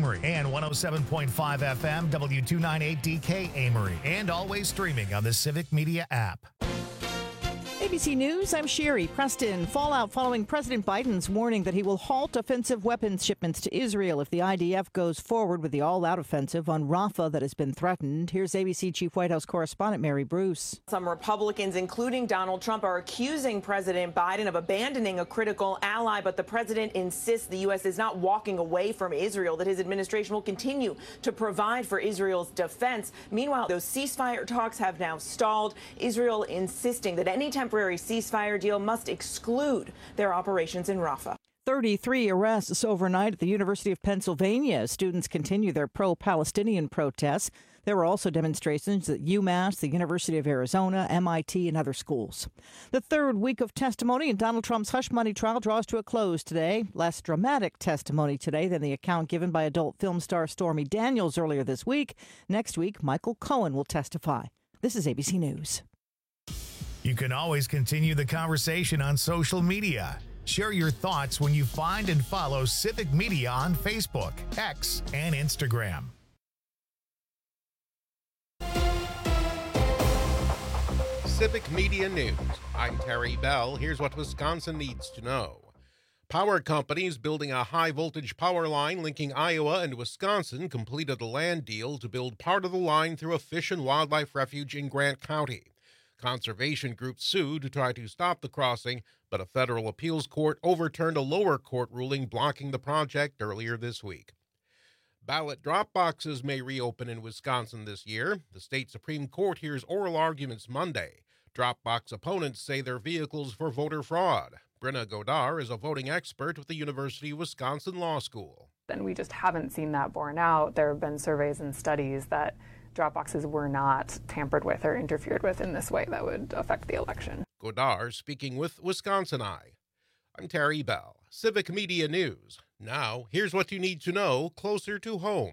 Amory, and 107.5 FM W298DK Amory, and always streaming on the Civic Media app. ABC News, I'm Sherry. Preston, fallout following President Biden's warning that he will halt offensive weapons shipments to Israel if the IDF goes forward with the all-out offensive on Rafah that has been threatened. Here's ABC Chief White House Correspondent Mary Bruce. Some Republicans, including Donald Trump, are accusing President Biden of abandoning a critical ally, but the president insists the U.S. is not walking away from Israel, that his administration will continue to provide for Israel's defense. Meanwhile, those ceasefire talks have now stalled, Israel insisting that any temporary ceasefire deal must exclude their operations in Rafah. 33 arrests overnight at the University of Pennsylvania as students continue their pro-Palestinian protests. There were also demonstrations at UMass, the University of Arizona, MIT, and other schools. The third week of testimony in Donald Trump's hush money trial draws to a close today. Less dramatic testimony today than the account given by adult film star Stormy Daniels earlier this week. Next week, Michael Cohen will testify. This is ABC News. You can always continue the conversation on social media. Share your thoughts when you find and follow Civic Media on Facebook, X, and Instagram. Civic Media News. I'm Terry Bell. Here's what Wisconsin needs to know. Power companies building a high-voltage power line linking Iowa and Wisconsin completed a land deal to build part of the line through a fish and wildlife refuge in Grant County. Conservation groups sued to try to stop the crossing, but a federal appeals court overturned a lower court ruling blocking the project earlier this week. Ballot drop boxes may reopen in Wisconsin this year. The state Supreme Court hears oral arguments Monday. Drop box opponents say they're vehicles for voter fraud. Brenna Godar is a voting expert with the University of Wisconsin Law School. And we just haven't seen that borne out. There have been surveys and studies that drop boxes were not tampered with or interfered with in this way that would affect the election. Godar speaking with Wisconsin Eye. I'm Terry Bell, Civic Media News. Now, here's what you need to know closer to home.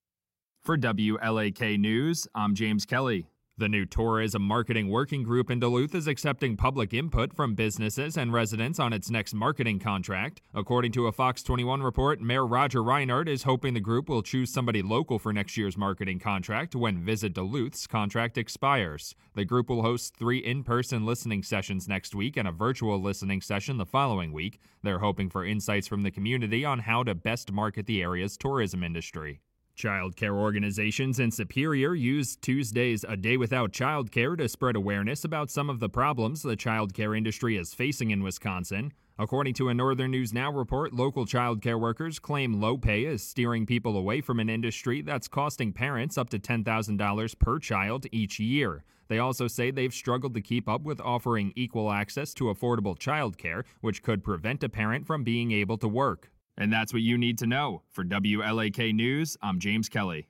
For WLAK News, I'm James Kelly. The new Tourism Marketing Working Group in Duluth is accepting public input from businesses and residents on its next marketing contract. According to a Fox 21 report, Mayor Roger Reinhardt is hoping the group will choose somebody local for next year's marketing contract when Visit Duluth's contract expires. The group will host 3 in-person listening sessions next week and a virtual listening session the following week. They're hoping for insights from the community on how to best market the area's tourism industry. Child care organizations in Superior used Tuesday's A Day Without Child Care to spread awareness about some of the problems the child care industry is facing in Wisconsin. According to a Northern News Now report, local child care workers claim low pay is steering people away from an industry that's costing parents up to $10,000 per child each year. They also say they've struggled to keep up with offering equal access to affordable child care, which could prevent a parent from being able to work. And that's what you need to know. For WLAK News, I'm James Kelly.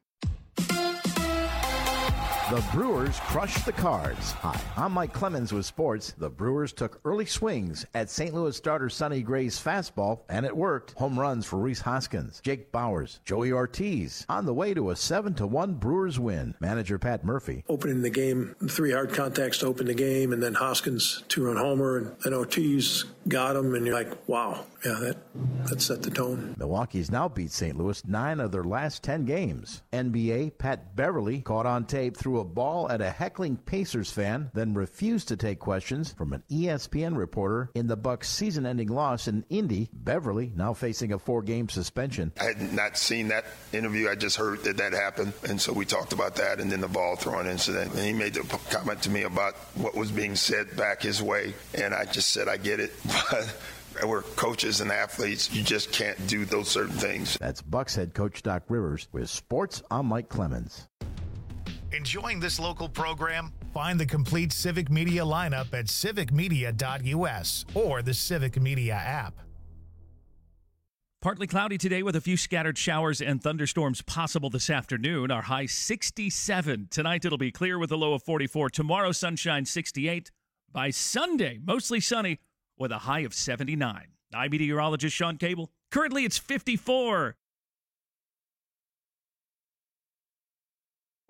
The Brewers crushed the Cards. Hi, I'm Mike Clemens with sports. The Brewers took early swings at St. Louis starter Sonny Gray's fastball, and it worked. Home runs for Rhys Hoskins, Jake Bowers, Joey Ortiz, on the way to a 7-1 Brewers win. Manager Pat Murphy. Opening the game, 3 hard contacts to open the game, and then Hoskins 2-run homer, and then Ortiz got him, and you're like, wow. Yeah, that set the tone. Milwaukee's now beat St. Louis 9 of their last 10 games. NBA Pat Beverly caught on tape threw a ball at a heckling Pacers fan, then refused to take questions from an ESPN reporter in the Bucks' season-ending loss in Indy. Beverly now facing a 4-game suspension. I had not seen that interview. I just heard that happened, and so we talked about that and then the ball throwing incident. And he made the comment to me about what was being said back his way, and I just said, I get it, but we're coaches and athletes. You just can't do those certain things. That's Bucks head coach Doc Rivers. With sports, I'm Mike Clemens. Enjoying this local program? Find the complete Civic Media lineup at civicmedia.us or the Civic Media app. Partly cloudy today with a few scattered showers and thunderstorms possible this afternoon. Our high 67. Tonight it'll be clear with a low of 44. Tomorrow sunshine 68. By Sunday, mostly sunny with a high of 79. I'm meteorologist Sean Cable. Currently it's 54.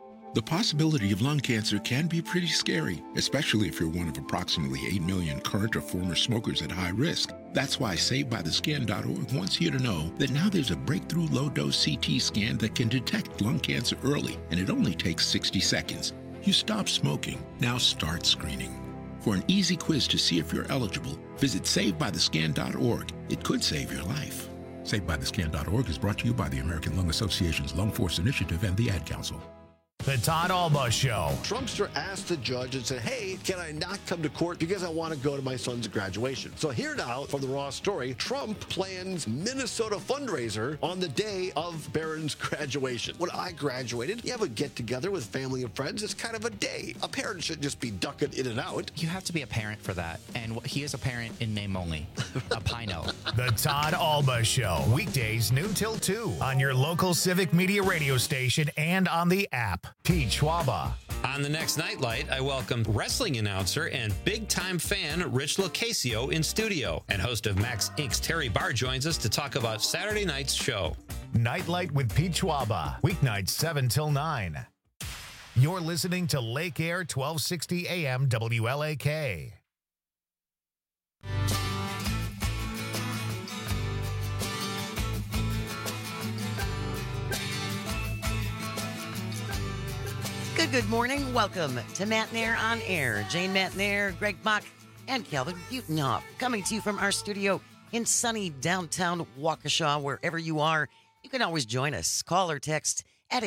The possibility of lung cancer can be pretty scary, especially if you're one of approximately 8 million current or former smokers at high risk. That's why SaveByTheScan.org wants you to know that now there's a breakthrough low-dose CT scan that can detect lung cancer early, and it only takes 60 seconds. You stop smoking, now start screening. For an easy quiz to see if you're eligible, visit SaveByTheScan.org. It could save your life. SaveByTheScan.org is brought to you by the American Lung Association's Lung Force Initiative and the Ad Council. The Todd Alba Show. Trumpster asked the judge and said, hey, can I not come to court because I want to go to my son's graduation? So here now from the Raw story, Trump plans Minnesota fundraiser on the day of Barron's graduation. When I graduated, you have a get-together with family and friends. It's kind of a day. A parent shouldn't just be ducking in and out. You have to be a parent for that. And he is a parent in name only. A Pino. The Todd Alba Show. Weekdays noon till 2 on your local Civic Media radio station and on the app. Pete Schwaba. On the next Nightlight, I welcome wrestling announcer and big-time fan Rich Locasio in studio. And host of Max Inc.'s Terry Barr joins us to talk about Saturday night's show. Nightlight with Pete Schwaba. Weeknights 7 till 9. You're listening to Lake Air 1260 AM WLAK. Good morning. Welcome to Matt Nair on Air. Jane Matt Nair, Greg Mock, and Calvin Butenhoff coming to you from our studio in sunny downtown Waukesha. Wherever you are, you can always join us. Call or text at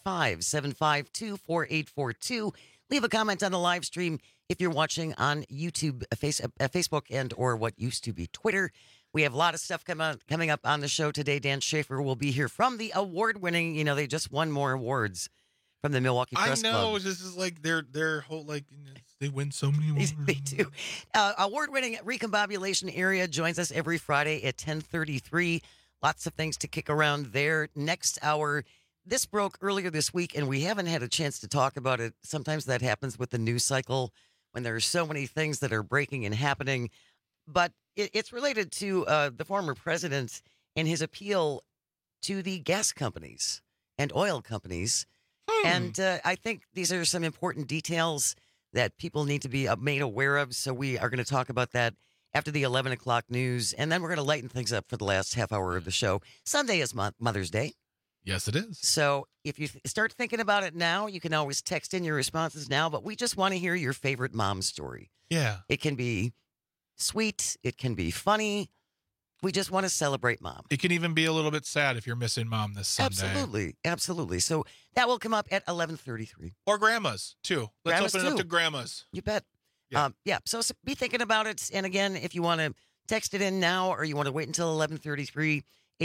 855-752-4842. Leave a comment on the live stream if you're watching on YouTube, Facebook, and or what used to be Twitter. We have a lot of stuff coming up on the show today. Dan Schaefer will be here from the award-winning, they just won more awards from the Milwaukee Press Club. I know. This is like their whole, they win so many awards. They do. Award-winning Recombobulation Area joins us every Friday at 10:33. Lots of things to kick around there. Next hour, this broke earlier this week, and we haven't had a chance to talk about it. Sometimes that happens with the news cycle when there are so many things that are breaking and happening. But it's related to the former president and his appeal to the gas companies and oil companies. And I think these are some important details that people need to be made aware of. So we are going to talk about that after the 11 o'clock news. And then we're going to lighten things up for the last half hour of the show. Sunday is Mother's Day. Yes, it is. So if you start thinking about it now, you can always text in your responses now. But we just want to hear your favorite mom story. Yeah. It can be sweet. It can be funny. We just want to celebrate mom. It can even be a little bit sad if you're missing mom this Sunday. Absolutely. Absolutely. So that will come up at 11:33. Or grandmas, too. Let's open it up to grandmas. You bet. Yeah. So be thinking about it. And again, if you want to text it in now or you want to wait until 11:33,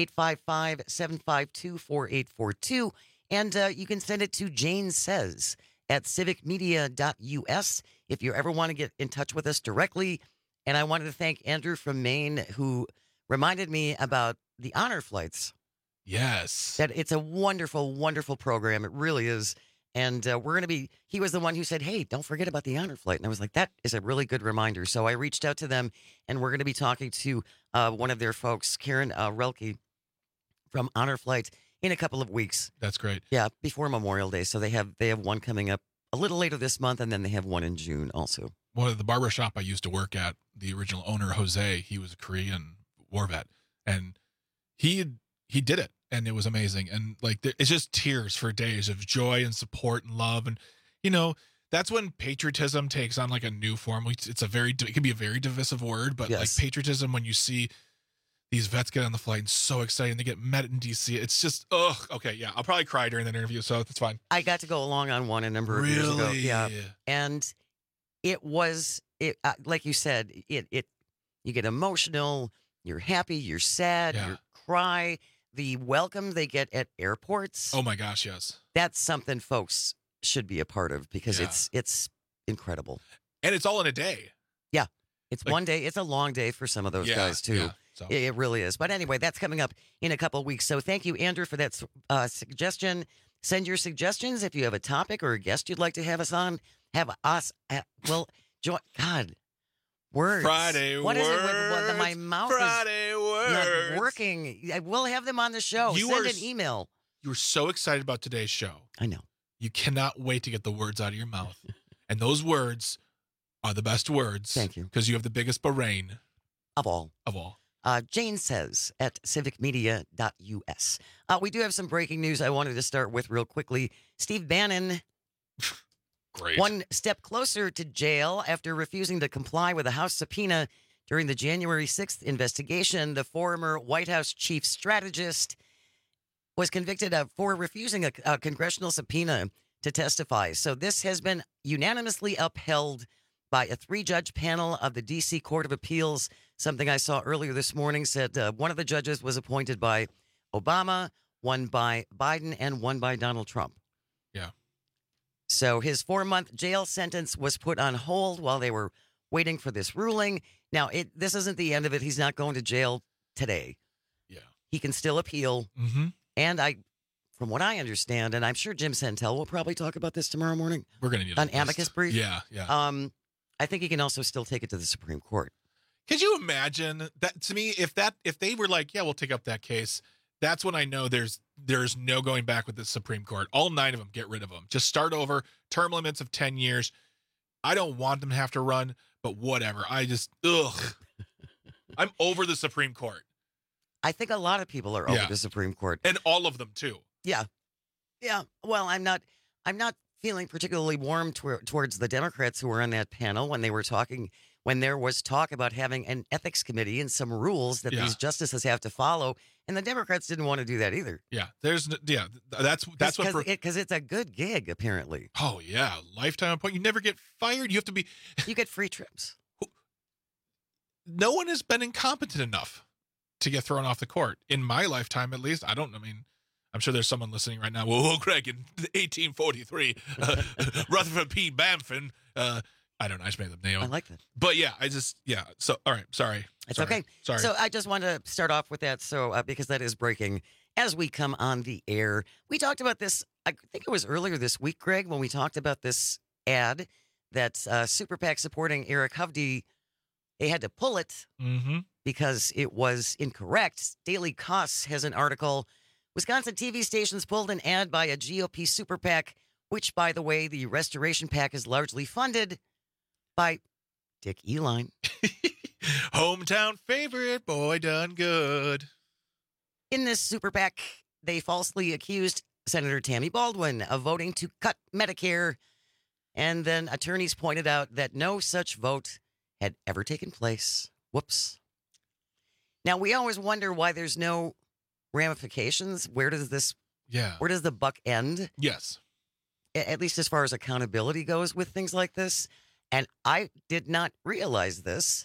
855-752-4842. And you can send it to Jane Says at civicmedia.us if you ever want to get in touch with us directly. And I wanted to thank Andrew from Maine, who reminded me about the honor flights. Yes. That it's a wonderful, wonderful program. It really is. And he was the one who said, hey, don't forget about the honor flight. And I was like, that is a really good reminder. So I reached out to them, and we're going to be talking to one of their folks, Karen Relke from Honor Flight, in a couple of weeks. That's great. Yeah, before Memorial Day. So they have one coming up a little later this month, and then they have one in June also. One of the barber shop I used to work at, the original owner, Jose, he was a Korean war vet, and he did it, and it was amazing. And it's just tears for days of joy and support and love. And that's when patriotism takes on a new form. It can be a very divisive word, but yes. Patriotism, when you see these vets get on the flight and so excited, and they get met in DC, it's just okay, yeah, I'll probably cry during that interview, so that's fine. I got to go along on one a number of years ago. Yeah, and it was like you said, it you get emotional. You're happy, you're sad, you cry. The welcome they get at airports. Oh my gosh, yes. That's something folks should be a part of because it's incredible. And it's all in a day. Yeah. It's one day. It's a long day for some of those guys too. Yeah, so. It really is. But anyway, that's coming up in a couple of weeks. So thank you, Andrew, for that suggestion. Send your suggestions if you have a topic or a guest you'd like to have us on. Join. God. Words. Friday what words. What is it with my mouth Friday is words. not working? We'll have them on the show. Send an email. You were so excited about today's show. I know. You cannot wait to get the words out of your mouth. And those words are the best words. Thank you. Because you have the biggest brain. Of all. Jane says at civicmedia.us. We do have some breaking news I wanted to start with real quickly. Steve Bannon, Great. one step closer to jail after refusing to comply with a House subpoena during the January 6th investigation. The former White House chief strategist was convicted for refusing a congressional subpoena to testify. So this has been unanimously upheld by a 3-judge panel of the D.C. Court of Appeals. Something I saw earlier this morning said one of the judges was appointed by Obama, one by Biden, and one by Donald Trump. Yeah. So his 4-month jail sentence was put on hold while they were waiting for this ruling. Now, this isn't the end of it. He's not going to jail today. Yeah. He can still appeal. Mm-hmm. And from what I understand, and I'm sure Jim Santel will probably talk about this tomorrow morning. We're going to need an amicus brief. Yeah. I think he can also still take it to the Supreme Court. Could you imagine that? To me, if they were like, yeah, we'll take up that case, that's when I know there's no going back with the Supreme Court. All 9 of them, get rid of them. Just start over. Term limits of 10 years. I don't want them to have to run, but whatever. I'm over the Supreme Court. I think a lot of people are over the Supreme Court. And all of them, too. Yeah. Yeah. Well, I'm not feeling particularly warm towards the Democrats who were on that panel when they were talking, when there was talk about having an ethics committee and some rules that these justices have to follow. And the Democrats didn't want to do that either. Yeah. That's what. Because it's a good gig, apparently. Oh, yeah. Lifetime appointment. You never get fired. You get free trips. No one has been incompetent enough to get thrown off the court in my lifetime, at least. I'm sure there's someone listening right now. Well, Greg, in 1843, Rutherford P. Bamford. I don't know. I just made the name. I like that. But So, all right. Sorry. It's okay. Sorry. So I just wanted to start off with that. So because that is breaking as we come on the air. We talked about this. I think it was earlier this week, Greg, when we talked about this ad that Super PAC supporting Eric Hovde. They had to pull it because it was incorrect. Daily Kos has an article. Wisconsin TV stations pulled an ad by a GOP Super PAC, which, by the way, the Restoration PAC is largely funded by Dick Uihlein. Hometown favorite, boy done good. In this Super PAC, they falsely accused Senator Tammy Baldwin of voting to cut Medicare. And then attorneys pointed out that no such vote had ever taken place. Whoops. Now, we always wonder why there's no ramifications. Where does the buck end? Yes. At least as far as accountability goes with things like this. And I did not realize this.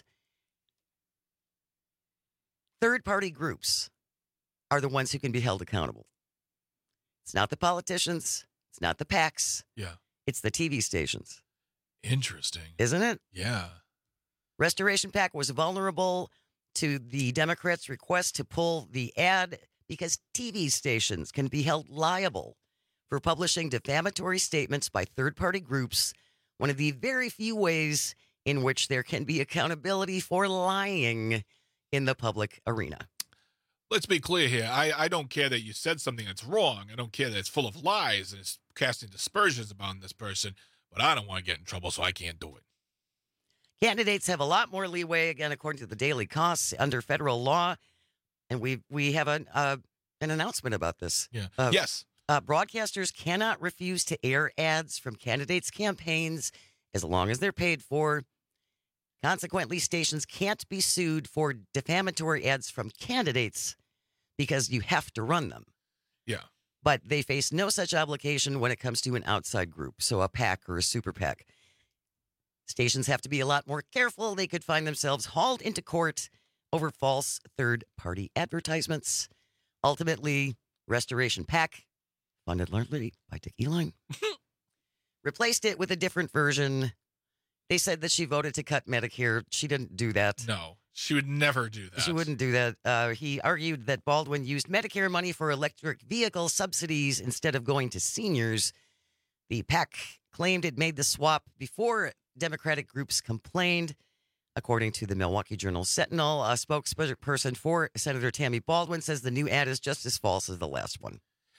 Third-party groups are the ones who can be held accountable. It's not the politicians. It's not the PACs. Yeah. It's the TV stations. Interesting. Isn't it? Yeah. Restoration PAC was vulnerable to the Democrats' request to pull the ad because TV stations can be held liable for publishing defamatory statements by third-party groups, one of the very few ways in which there can be accountability for lying in the public arena. Let's be clear here. I don't care that you said something that's wrong. I don't care that it's full of lies and it's casting dispersions upon this person, but I don't want to get in trouble, so I can't do it. Candidates have a lot more leeway, again, according to the Daily Kos, under federal law. And we have an announcement about this. Yeah. Yes. Broadcasters cannot refuse to air ads from candidates' campaigns as long as they're paid for. Consequently, stations can't be sued for defamatory ads from candidates because you have to run them. Yeah. But they face no such obligation when it comes to an outside group, so a PAC or a Super PAC. Stations have to be a lot more careful. They could find themselves hauled into court over false third-party advertisements. Ultimately, Restoration PAC, funded largely by Dick Uihlein, replaced it with a different version. They said that she voted to cut Medicare. She didn't do that. No, she would never do that. She wouldn't do that. He argued that Baldwin used Medicare money for electric vehicle subsidies instead of going to seniors. The PAC claimed it made the swap before Democratic groups complained. According to the Milwaukee Journal Sentinel, a spokesperson for Senator Tammy Baldwin says the new ad is just as false as the last one.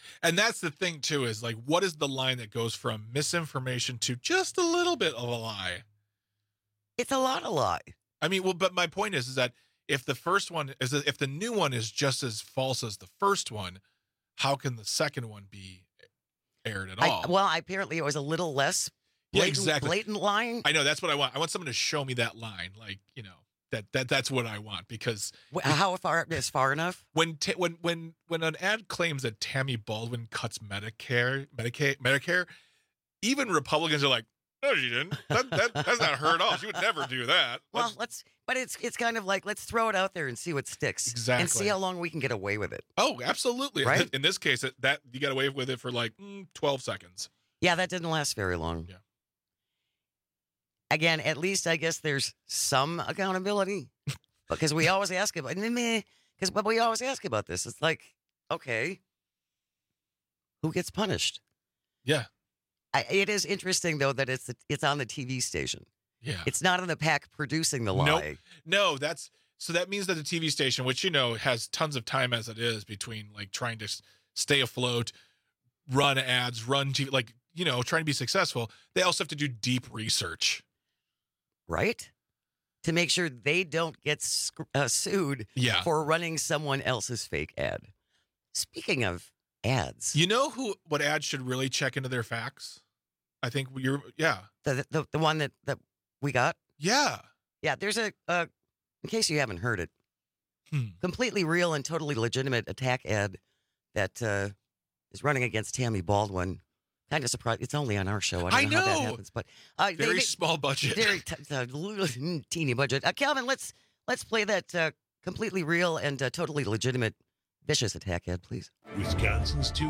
And that's the thing, too, is like, what is the line that goes from misinformation to just a little bit of a lie? It's a lot of lie. I mean, well, but my point is that if the new one is just as false as the first one, how can the second one be aired at all? Apparently it was a little less blatant lying. I know, that's what I want. I want someone to show me that line, like, you know, that's what I want, because how far is far enough? When an ad claims that Tammy Baldwin cuts Medicare, even Republicans are like, no, she didn't. That's not her at all. She would never do that. Well, but it's kind of like, let's throw it out there and see what sticks. Exactly. And see how long we can get away with it. Oh, absolutely. Right? In this case, that you got away with it for like 12 seconds. Yeah, that didn't last very long. Yeah. Again, at least I guess there's some accountability, because we always ask about but we always ask about this. It's like, okay, who gets punished? Yeah. It is interesting though that it's on the TV station. Yeah. It's not on the PAC producing the lie. No, so that means that the TV station, which, you know, has tons of time as it is between like trying to stay afloat, run ads, run TV, like, you know, trying to be successful, they also have to do deep research. Right? To make sure they don't get sued for running someone else's fake ad. Speaking of ads. You know what ads should really check into their facts? I think The one that we got? Yeah. Yeah, there's in case you haven't heard it, completely real and totally legitimate attack ad that is running against Tammy Baldwin. Kind of surprised. It's only on our show. I don't know how that happens, but very small budget, very teeny budget. Calvin, let's play that completely real and totally legitimate vicious attack ad, please. Wisconsin's two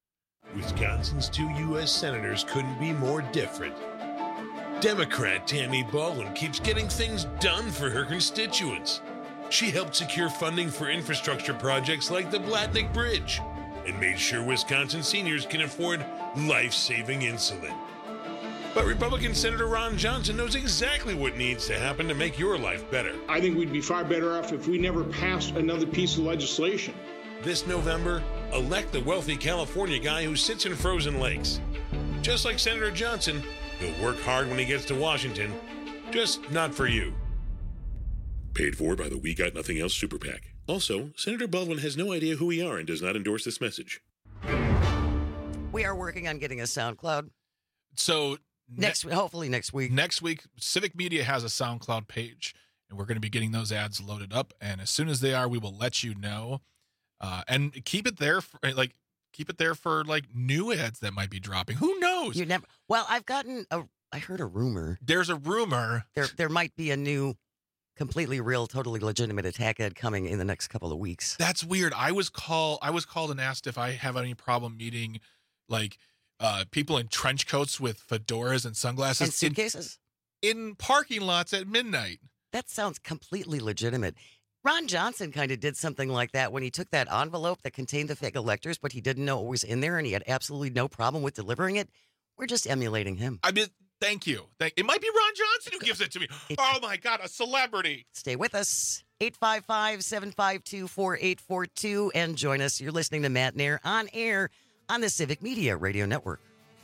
U.S. senators couldn't be more different. Democrat Tammy Baldwin keeps getting things done for her constituents. She helped secure funding for infrastructure projects like the Blatnick Bridge, and made sure Wisconsin seniors can afford life-saving insulin. But Republican Senator Ron Johnson knows exactly what needs to happen to make your life better. I think we'd be far better off if we never passed another piece of legislation. This November, elect the wealthy California guy who sits in frozen lakes. Just like Senator Johnson, he'll work hard when he gets to Washington, just not for you. Paid for by the We Got Nothing Else Super PAC. Also, Senator Baldwin has no idea who we are and does not endorse this message. We are working on getting a SoundCloud. So hopefully next week. Next week, Civic Media has a SoundCloud page, and we're going to be getting those ads loaded up. And as soon as they are, we will let you know. And keep it there for like new ads that might be dropping. Who knows? Well, I heard a rumor. There's a rumor. There might be a new, completely real, totally legitimate attack ad coming in the next couple of weeks. That's weird. I was called and asked if I have any problem meeting like people in trench coats with fedoras and sunglasses and suitcases in parking lots at midnight. That sounds completely legitimate. Ron Johnson kind of did something like that when he took that envelope that contained the fake electors, but he didn't know what was in there, and he had absolutely no problem with delivering it. We're just emulating him. I mean, thank you. It might be Ron Johnson who gives it to me. Oh, my God, a celebrity. Stay with us. 855-752-4842, and join us. You're listening to Matt Nair on air on the Civic Media Radio Network.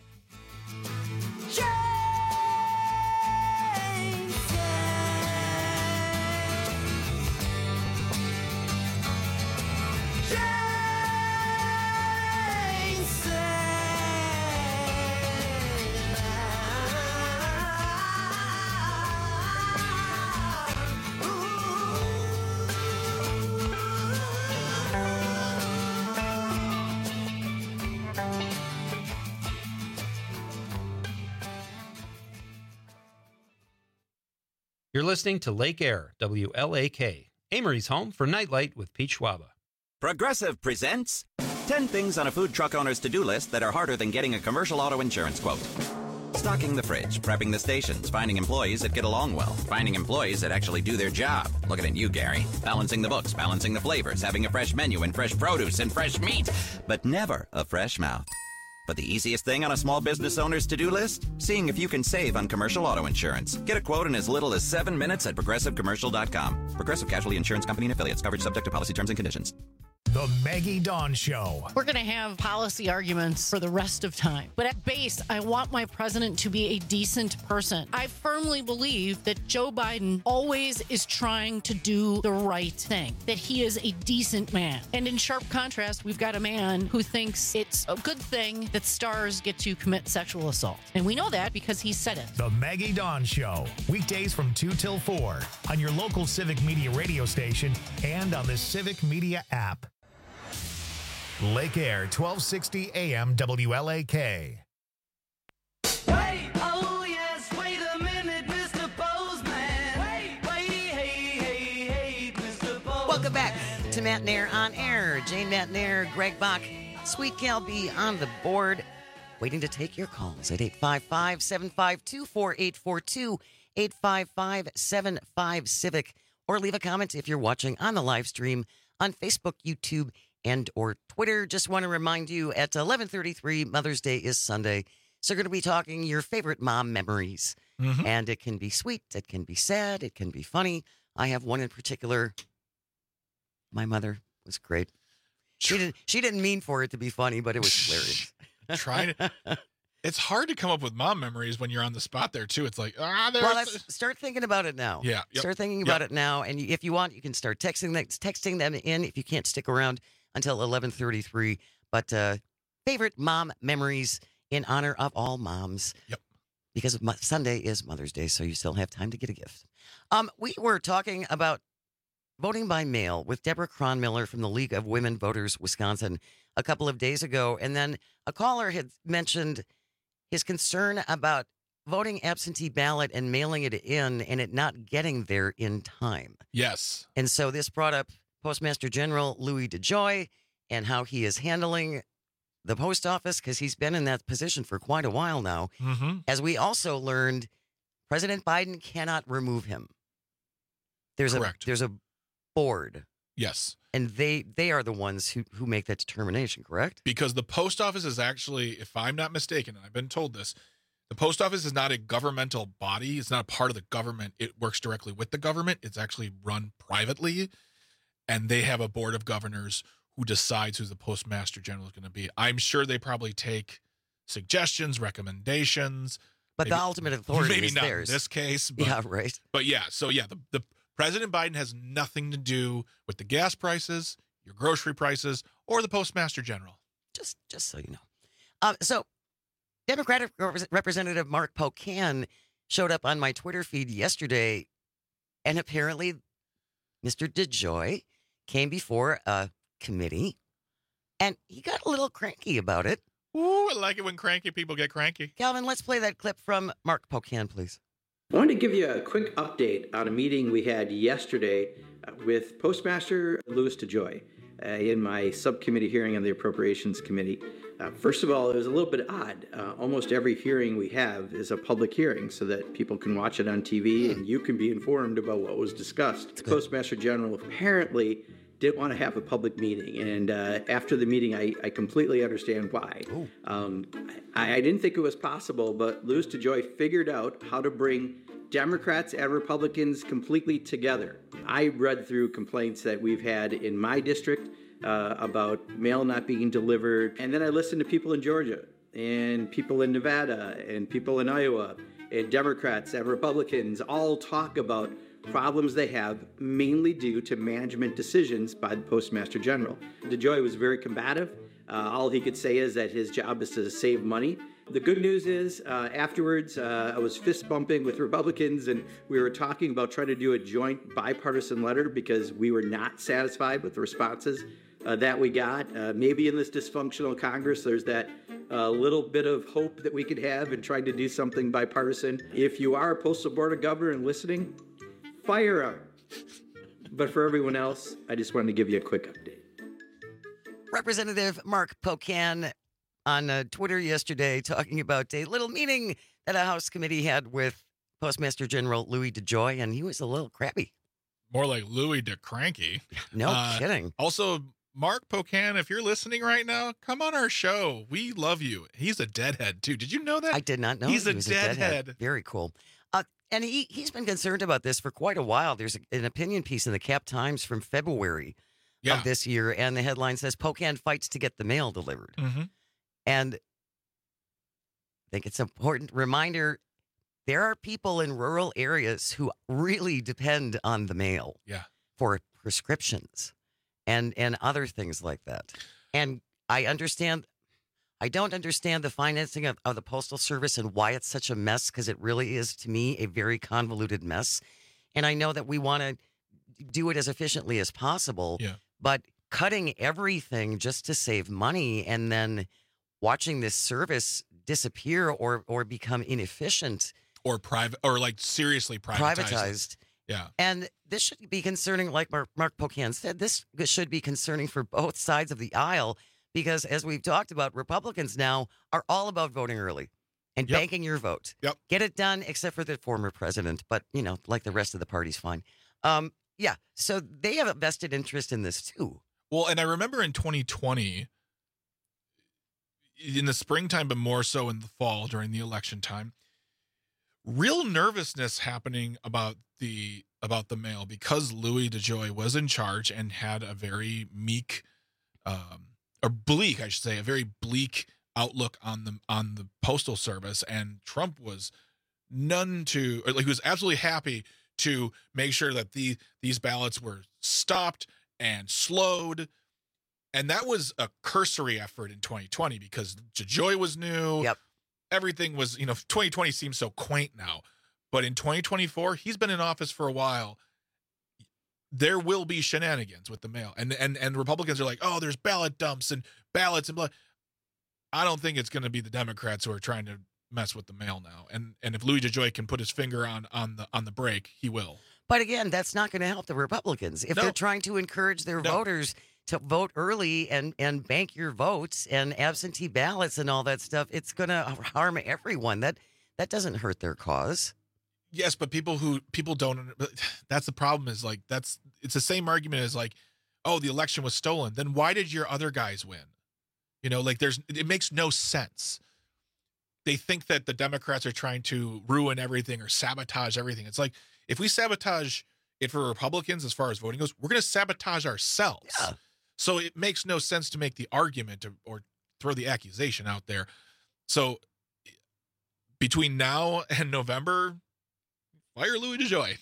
You're listening to Lake Air, WLAK, Amory's home for Nightlight with Pete Schwaba. Progressive presents 10 things on a food truck owner's to-do list that are harder than getting a commercial auto insurance quote. Stocking the fridge, prepping the stations, finding employees that get along well, finding employees that actually do their job. Looking at you, Gary. Balancing the books, balancing the flavors, having a fresh menu and fresh produce and fresh meat, but never a fresh mouth. But the easiest thing on a small business owner's to-do list? Seeing if you can save on commercial auto insurance. Get a quote in as little as 7 minutes at ProgressiveCommercial.com. Progressive Casualty Insurance Company and Affiliates. Coverage subject to policy terms and conditions. The Maggie Dawn Show. We're going to have policy arguments for the rest of time. But at base, I want my president to be a decent person. I firmly believe that Joe Biden always is trying to do the right thing, that he is a decent man. And in sharp contrast, we've got a man who thinks it's a good thing that stars get to commit sexual assault. And we know that because he said it. The Maggie Dawn Show. Weekdays from 2 till 4 on your local Civic Media radio station and on the Civic Media app. Lake Air, 1260 AM WLAK. Wait, oh yes, wait a minute, Mr. Postman. Wait, hey, Mr. Postman. Welcome back to Matt Nair on Air. Jane Matt Nair, Greg Bach, Sweet Cal B on the board, waiting to take your calls at 855-752-4842, 855-75-CIVIC, or leave a comment if you're watching on the live stream on Facebook, YouTube, and or Twitter. Just want to remind you at 11:33, Mother's Day is Sunday. So we're going to be talking your favorite mom memories. And it can be sweet, it can be sad, it can be funny. I have one in particular. My mother was great. She didn't mean for it to be funny, but it was hilarious. It's hard to come up with mom memories when you're on the spot there too. It's like, start thinking about it now. Yeah. Start thinking about it now. And if you want, you can start texting them in if you can't stick around until 11:33. But favorite mom memories in honor of all moms. Yep. Because Sunday is Mother's Day, so you still have time to get a gift. We were talking about voting by mail with Deborah Cronmiller from the League of Women Voters Wisconsin a couple of days ago. And then a caller had mentioned his concern about voting absentee ballot and mailing it in and it not getting there in time. Yes. And so this brought up Postmaster General Louis DeJoy and how he is handling the post office because he's been in that position for quite a while now. As we also learned, President Biden cannot remove him. There's a board. Yes. And they are the ones who make that determination, correct? Because the post office is actually, if I'm not mistaken, and I've been told this, the post office is not a governmental body. It's not a part of the government. It works directly with the government. It's actually run privately. And they have a board of governors who decides who the postmaster general is going to be. I'm sure they probably take suggestions, recommendations. But the ultimate authority maybe is not theirs. In this case. But, yeah, right. But yeah, so yeah, the President Biden has nothing to do with the gas prices, your grocery prices, or the postmaster general. Just so you know. So Democratic Representative Mark Pocan showed up on my Twitter feed yesterday, and apparently Mr. DeJoy came before a committee, and he got a little cranky about it. Ooh, I like it when cranky people get cranky. Calvin, let's play that clip from Mark Pocan, please. I wanted to give you a quick update on a meeting we had yesterday with Postmaster Louis DeJoy in my subcommittee hearing on the Appropriations Committee. First of all, it was a little bit odd. Almost every hearing we have is a public hearing so that people can watch it on TV and you can be informed about what was discussed. The Postmaster General apparently didn't want to have a public meeting, and after the meeting, I completely understand why. I didn't think it was possible, but Louis DeJoy figured out how to bring Democrats and Republicans completely together. I read through complaints that we've had in my district about mail not being delivered, and then I listened to people in Georgia, and people in Nevada, and people in Iowa, and Democrats and Republicans all talk about problems they have, mainly due to management decisions by the Postmaster General. DeJoy was very combative. All he could say is that his job is to save money. The good news is, afterwards, I was fist bumping with Republicans, and we were talking about trying to do a joint bipartisan letter because we were not satisfied with the responses that we got. Maybe in this dysfunctional Congress, there's that little bit of hope that we could have in trying to do something bipartisan. If you are a Postal Board of Governor and listening, fire up. But for everyone else, I just wanted to give you a quick update. Representative Mark Pocan on Twitter yesterday talking about a little meeting that a House committee had with Postmaster General Louis DeJoy, and he was a little crabby. More like Louis DeCranky. No kidding. Also, Mark Pocan, if you're listening right now, come on our show. We love you. He's a deadhead, too. Did you know that? I did not know He's he a was deadhead. Very cool. And he's been concerned about this for quite a while. There's an opinion piece in the Cap Times from February of this year, and the headline says Spokane fights to get the mail delivered. And I think it's an important reminder, there are people in rural areas who really depend on the mail for prescriptions and other things like that. And I don't understand the financing of the Postal Service and why it's such a mess, because it really is, to me, a very convoluted mess. And I know that we want to do it as efficiently as possible, but cutting everything just to save money and then watching this service disappear or become inefficient. Or private, or like seriously privatized. Yeah. And this should be concerning, like Mark Pocan said, this should be concerning for both sides of the aisle, because as we've talked about, Republicans now are all about voting early and banking your vote. Get it done, except for the former president. But, like the rest of the party's fine. So they have a vested interest in this too. Well, and I remember in 2020, in the springtime, but more so in the fall during the election time, real nervousness happening about the mail, because Louis DeJoy was in charge and had a very meek, or bleak, I should say, a very bleak outlook on the Postal Service, and Trump was he was absolutely happy to make sure that these ballots were stopped and slowed. And that was a cursory effort in 2020 because DeJoy was new. Everything was, 2020 seems so quaint now. But in 2024, he's been in office for a while. There will be shenanigans with the mail. And Republicans are like, oh, there's ballot dumps and ballots and blah. I don't think it's going to be the Democrats who are trying to mess with the mail now. And if Louis DeJoy can put his finger on the brake, he will. But again, that's not going to help the Republicans. If they're trying to encourage their voters to vote early and bank your votes and absentee ballots and all that stuff, it's going to harm everyone. That doesn't hurt their cause. Yes, but people don't. That's the problem. Is like it's the same argument as like, oh, the election was stolen. Then why did your other guys win? It makes no sense. They think that the Democrats are trying to ruin everything or sabotage everything. It's like, if we sabotage it for Republicans as far as voting goes, we're going to sabotage ourselves. So it makes no sense to make the argument or throw the accusation out there. So between now and November, fire Louis DeJoy.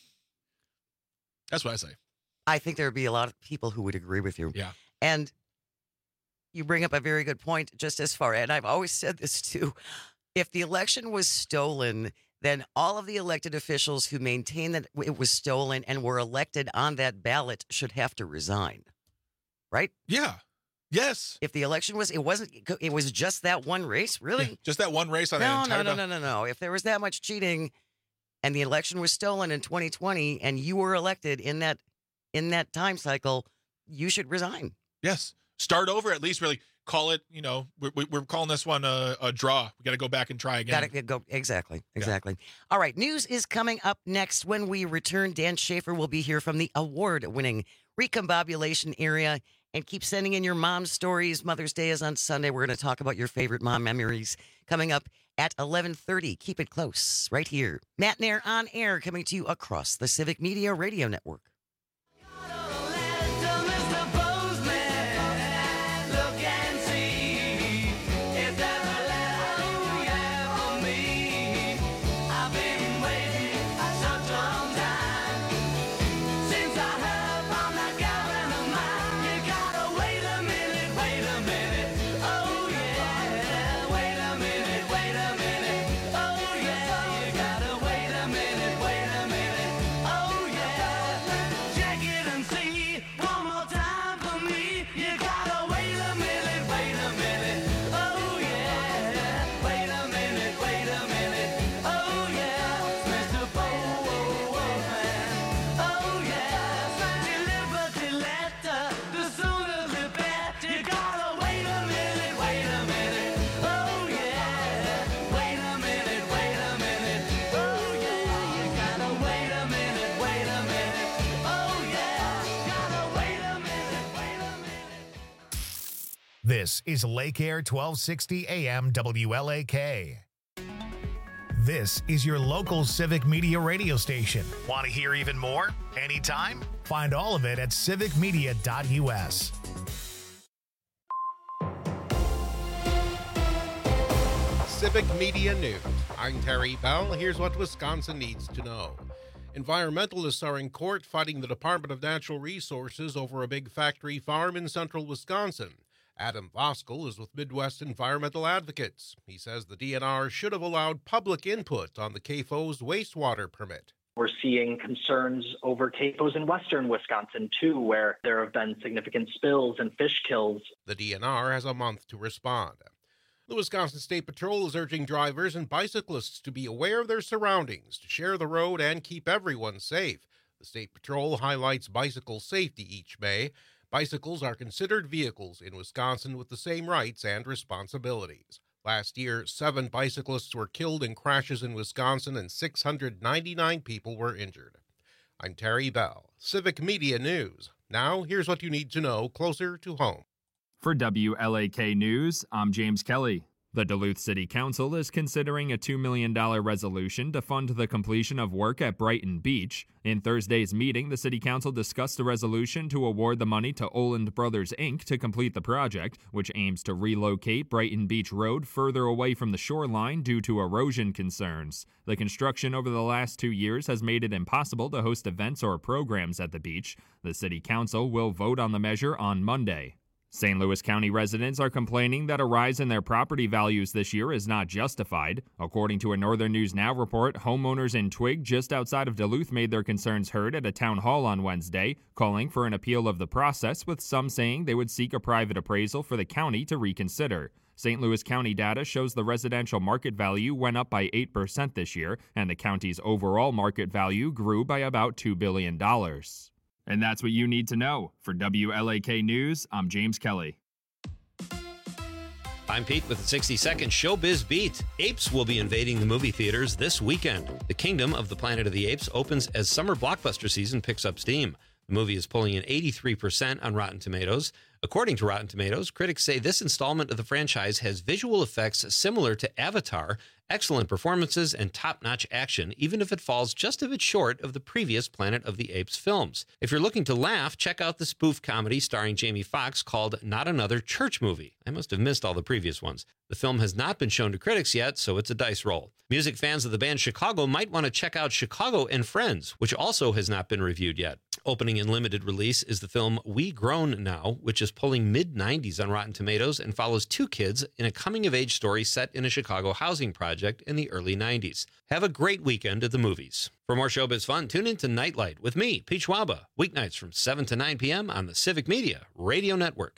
That's what I say. I think there would be a lot of people who would agree with you. Yeah. And you bring up a very good point just as far, and I've always said this too, if the election was stolen, then all of the elected officials who maintain that it was stolen and were elected on that ballot should have to resign. Right? Yeah. Yes. If the election it was just that one race, really? Yeah, just that one race on the entire No. If there was that much cheating and the election was stolen in 2020 and you were elected in that time cycle, you should resign. Yes. Start over, at least really call it, we're calling this one a draw. We got to go back and try again. Got to go. Exactly. All right. News is coming up next. When we return, Dan Schaefer will be here from the award-winning Recombobulation area. And keep sending in your mom stories. Mother's Day is on Sunday. We're going to talk about your favorite mom memories coming up at 11:30. Keep it close right here. Matt Nair on air, coming to you across the Civic Media Radio Network. This is Lake Air 1260 AM WLAK. This is your local Civic Media radio station. Want to hear even more? Anytime? Find all of it at civicmedia.us. Civic Media News. I'm Terry Bell. Here's what Wisconsin needs to know. Environmentalists are in court fighting the Department of Natural Resources over a big factory farm in central Wisconsin. Adam Voskel is with Midwest Environmental Advocates. He says the DNR should have allowed public input on the CAFO's wastewater permit. We're seeing concerns over CAFOs in western Wisconsin, too, where there have been significant spills and fish kills. The DNR has a month to respond. The Wisconsin State Patrol is urging drivers and bicyclists to be aware of their surroundings, to share the road, and keep everyone safe. The State Patrol highlights bicycle safety each May. Bicycles are considered vehicles in Wisconsin with the same rights and responsibilities. Last year, 7 bicyclists were killed in crashes in Wisconsin and 699 people were injured. I'm Terry Bell, Civic Media News. Now, here's what you need to know closer to home. For WLAK News, I'm James Kelly. The Duluth City Council is considering a $2 million resolution to fund the completion of work at Brighton Beach. In Thursday's meeting, the City Council discussed the resolution to award the money to Oland Brothers, Inc. to complete the project, which aims to relocate Brighton Beach Road further away from the shoreline due to erosion concerns. The construction over the last 2 years has made it impossible to host events or programs at the beach. The City Council will vote on the measure on Monday. St. Louis County residents are complaining that a rise in their property values this year is not justified. According to a Northern News Now report, homeowners in Twig, just outside of Duluth, made their concerns heard at a town hall on Wednesday, calling for an appeal of the process, with some saying they would seek a private appraisal for the county to reconsider. St. Louis County data shows the residential market value went up by 8% this year, and the county's overall market value grew by about $2 billion. And that's what you need to know. For WLAK News, I'm James Kelly. I'm Pete with the 60-second Showbiz Beat. Apes will be invading the movie theaters this weekend. The Kingdom of the Planet of the Apes opens as summer blockbuster season picks up steam. The movie is pulling in 83% on Rotten Tomatoes. According to Rotten Tomatoes, critics say this installment of the franchise has visual effects similar to Avatar, excellent performances, and top-notch action, even if it falls just a bit short of the previous Planet of the Apes films. If you're looking to laugh, check out the spoof comedy starring Jamie Foxx called Not Another Church Movie. I must have missed all the previous ones. The film has not been shown to critics yet, so it's a dice roll. Music fans of the band Chicago might want to check out Chicago and Friends, which also has not been reviewed yet. Opening in limited release is the film We Grown Now, which is pulling mid-90s on Rotten Tomatoes and follows 2 kids in a coming-of-age story set in a Chicago housing project in the early 90s. Have a great weekend at the movies. For more showbiz fun, tune in to Nightlight with me, Pete Schwaba, weeknights from 7 to 9 p.m. on the Civic Media Radio Network.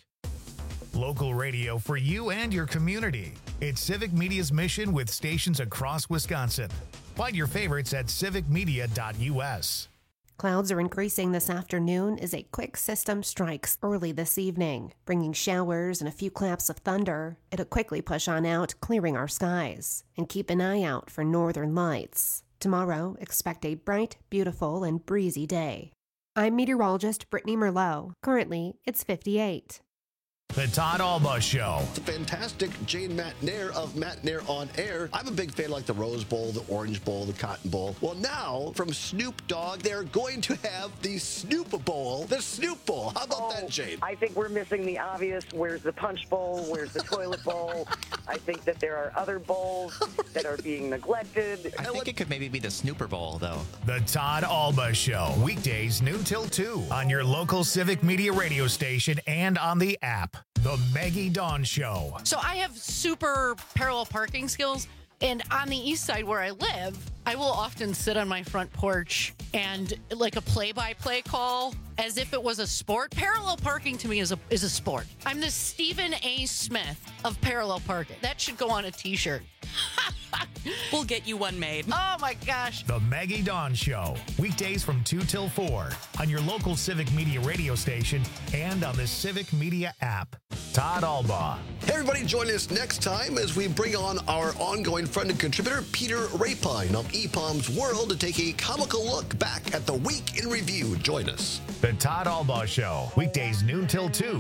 Local radio for you and your community. It's Civic Media's mission with stations across Wisconsin. Find your favorites at civicmedia.us. Clouds are increasing this afternoon as a quick system strikes early this evening, bringing showers and a few claps of thunder. It'll quickly push on out, clearing our skies. And keep an eye out for northern lights. Tomorrow, expect a bright, beautiful, and breezy day. I'm meteorologist Brittany Merlot. Currently, it's 58. The Todd Alba Show. It's a fantastic Jane McNair of McNair on Air. I'm a big fan of like the Rose Bowl, the Orange Bowl, the Cotton Bowl. Well, now from Snoop Dogg, they're going to have the Snoop Bowl, the Snoop Bowl. How about that, Jane? I think we're missing the obvious. Where's the Punch Bowl? Where's the Toilet Bowl? I think that there are other bowls that are being neglected. I think it could maybe be the Snooper Bowl, though. The Todd Alba Show. Weekdays noon till 2 on your local Civic Media radio station and on the app. The Maggie Dawn Show. So I have super parallel parking skills. And on the east side where I live, I will often sit on my front porch and like a play-by-play call as if it was a sport. Parallel parking to me is a sport. I'm the Stephen A. Smith of parallel parking. That should go on a t-shirt. We'll get you one made. Oh my gosh. The Maggie Dawn Show. Weekdays from 2 till 4 on your local Civic Media radio station and on the Civic Media app. Todd Alba. Hey everybody, join us next time as we bring on our ongoing friend and contributor, Peter Rapine of EPOM's World, to take a comical look back at the week in review. Join us. The Todd Alba Show. Weekdays noon till 2.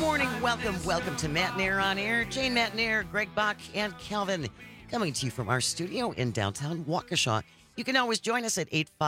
morning. Welcome to Matt Nair on Air. Jane Matt Nair, Greg Bach, and Calvin coming to you from our studio in downtown Waukesha. You can always join us at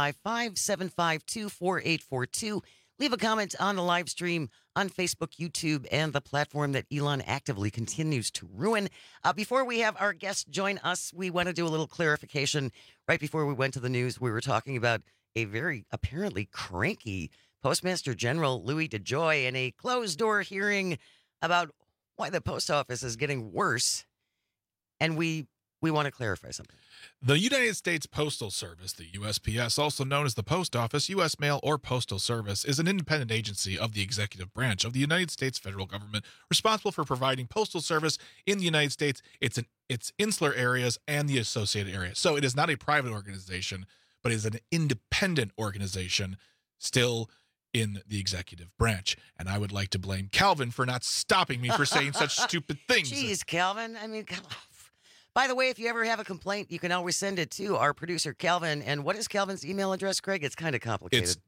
855-752-4842. Leave a comment on the live stream on Facebook, YouTube, and the platform that Elon actively continues to ruin. Before we have our guests join us, we want to do a little clarification. Right before we went to the news, we were talking about a very apparently cranky Postmaster General Louis DeJoy in a closed-door hearing about why the post office is getting worse. And we want to clarify something. The United States Postal Service, the USPS, also known as the Post Office, U.S. Mail, or Postal Service, is an independent agency of the executive branch of the United States federal government responsible for providing postal service in the United States, its insular areas, and the associated areas. So it is not a private organization, but it is an independent organization still in the executive branch. And I would like to blame Calvin for not stopping me for saying such stupid things. Jeez, Calvin. I mean, by the way, if you ever have a complaint, you can always send it to our producer, Calvin. And what is Calvin's email address, Greg? It's kind of complicated. It's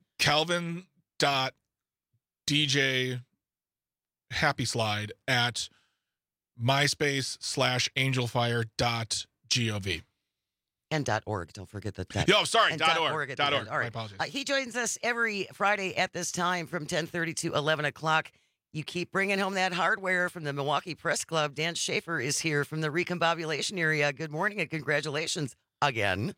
calvin.djhappyslide at myspace/angelfire.gov. And .org. Don't forget that. Oh, sorry. And .org. at the end. .org. All right. My apologies. He joins us every Friday at this time from 10:30 to 11 o'clock. You keep bringing home that hardware from the Milwaukee Press Club. Dan Schaefer is here from the recombobulation area. Good morning and congratulations again.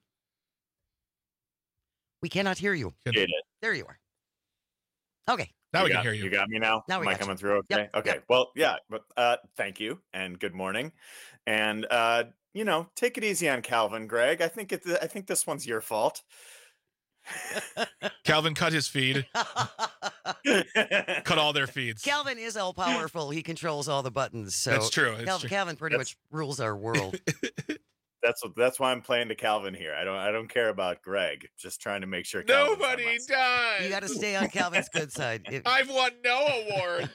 We cannot hear you. Get it. There you are. Okay. Now we can hear you. You got me now? Now we Am I got you. coming through okay? Yep, Okay. yep. Well, yeah, but thank you and good morning. And take it easy on Calvin, Greg. I think this one's your fault. Calvin cut his feed. Cut all their feeds. Calvin is all powerful. He controls all the buttons. So That's true. It's true. Calvin pretty much rules our world. That's why I'm playing to Calvin here. I don't care about Greg. Just trying to make sure Calvin's on Nobody my died. You got to stay on Calvin's good side. I've won no award.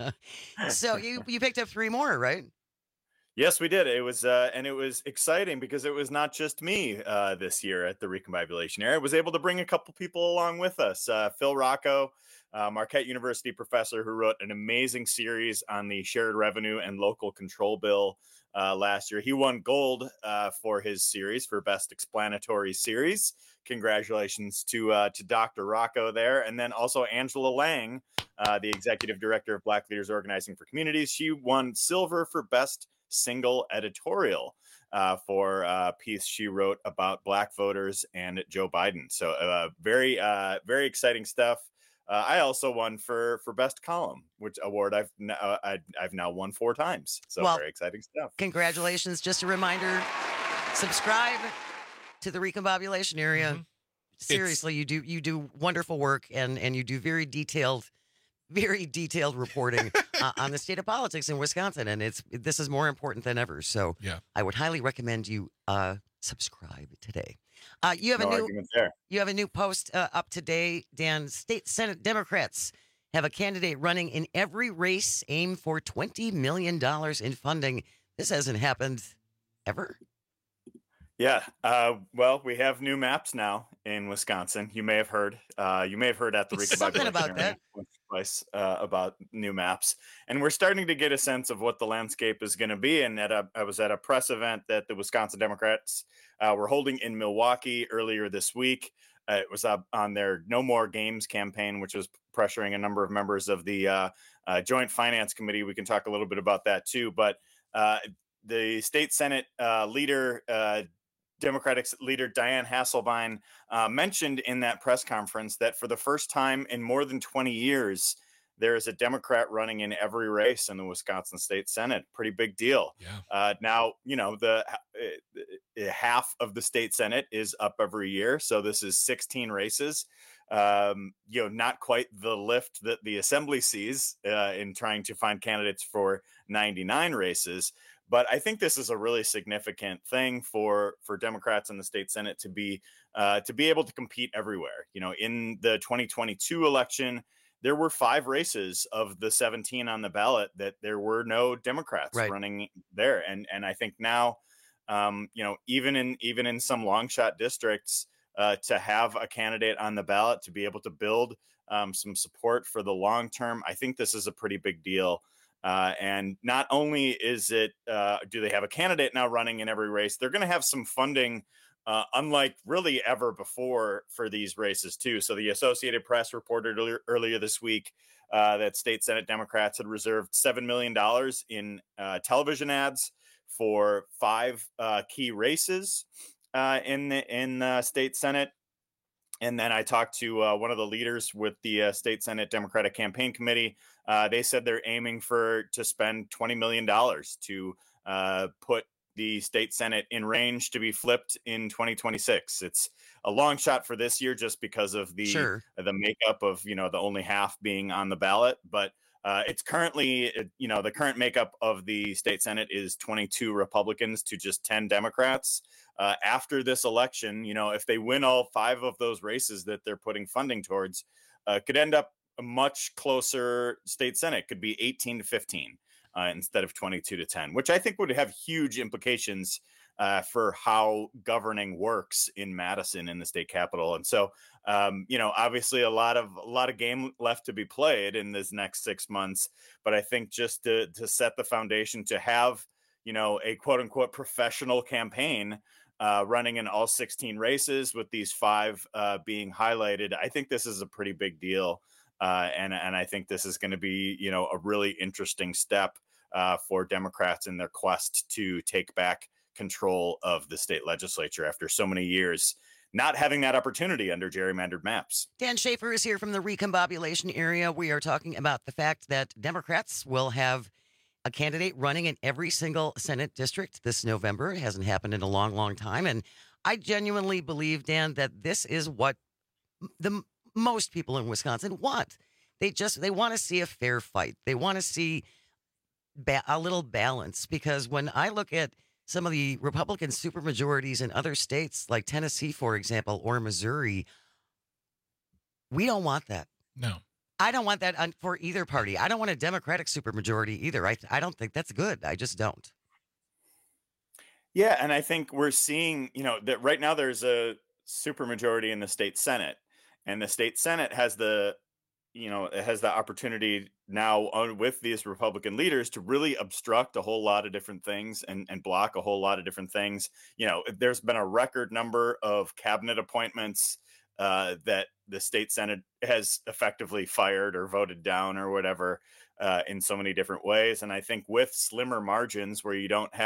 So you picked up 3 more, right? Yes, we did. It was and it was exciting because it was not just me this year at the Recombobulation Area. I was able to bring a couple people along with us. Phil Rocco, Marquette University professor who wrote an amazing series on the shared revenue and local control bill last year. He won gold for his series for best explanatory series. Congratulations to Dr. Rocco there. And then also Angela Lang, the executive director of Black Leaders Organizing for Communities. She won silver for best single editorial for a piece she wrote about Black voters and Joe Biden. So very exciting stuff. I also won for best column, which award I've now won 4 times. So very exciting stuff. Congratulations. Just a reminder, subscribe to the Recombobulation Area. Mm-hmm. Seriously, you do wonderful work and you do very detailed reporting on the state of politics in Wisconsin, and this is more important than ever. So yeah, I would highly recommend you subscribe today. You have a new post up today, Dan. State Senate Democrats have a candidate running in every race, aim for $20 million in funding. This hasn't happened ever. Yeah. Well, we have new maps now in Wisconsin. You may have heard. You may have heard at the something about that. About new maps, and we're starting to get a sense of what the landscape is going to be. And I was at a press event that the Wisconsin Democrats were holding in Milwaukee earlier this week. It was on their No More Games campaign, which was pressuring a number of members of the Joint Finance Committee. We can talk a little bit about that too. But the state Senate leader, Democratic leader Diane Hasselbein, mentioned in that press conference that for the first time in more than 20 years, there is a Democrat running in every race in the Wisconsin State Senate. Pretty big deal. Yeah. Now, the half of the state Senate is up every year. So this is 16 races. Not quite the lift that the assembly sees in trying to find candidates for 99 races. But I think this is a really significant thing for Democrats in the state Senate to be able to compete everywhere. In the 2022 election, there were 5 races of the 17 on the ballot that there were no Democrats running there. And I think now, even in some long shot districts, to have a candidate on the ballot to be able to build some support for the long term, I think this is a pretty big deal. And not only is it, do they have a candidate now running in every race, they're going to have some funding, unlike really ever before for these races too. So the Associated Press reported earlier this week that state Senate Democrats had reserved $7 million in television ads for 5 key races in the state Senate. And then I talked to one of the leaders with the state Senate Democratic Campaign Committee. They said they're aiming to spend $20 million to put the state Senate in range to be flipped in 2026. It's a long shot for this year just because of the makeup of, the only half being on the ballot. But it's currently, the current makeup of the state Senate is 22 Republicans to just 10 Democrats. After this election, if they win all 5 of those races that they're putting funding towards, could end up a much closer state Senate, could be 18 to 15 instead of 22 to 10, which I think would have huge implications for how governing works in Madison in the state capitol. And so, obviously a lot of game left to be played in this next 6 months. But I think just to set the foundation to have, a quote unquote professional campaign running in all 16 races with these 5 being highlighted, I think this is a pretty big deal. And I think this is going to be, a really interesting step for Democrats in their quest to take back control of the state legislature after so many years not having that opportunity under gerrymandered maps. Dan Schaefer is here from the recombobulation area. We are talking about the fact that Democrats will have a candidate running in every single Senate district this November. It hasn't happened in a long, long time. And I genuinely believe, Dan, that this is what the most people in Wisconsin want. They want to see a fair fight. They want to see a little balance, because when I look at some of the Republican supermajorities in other states like Tennessee, for example, or Missouri, we don't want that. No. I don't want that for either party. I don't want a Democratic supermajority either. I don't think that's good. I just don't. Yeah, and I think we're seeing, that right now there's a supermajority in the state Senate, and the state Senate has the opportunity now with these Republican leaders to really obstruct a whole lot of different things and block a whole lot of different things. There's been a record number of cabinet appointments that the state Senate has effectively fired or voted down or whatever in so many different ways. And I think with slimmer margins where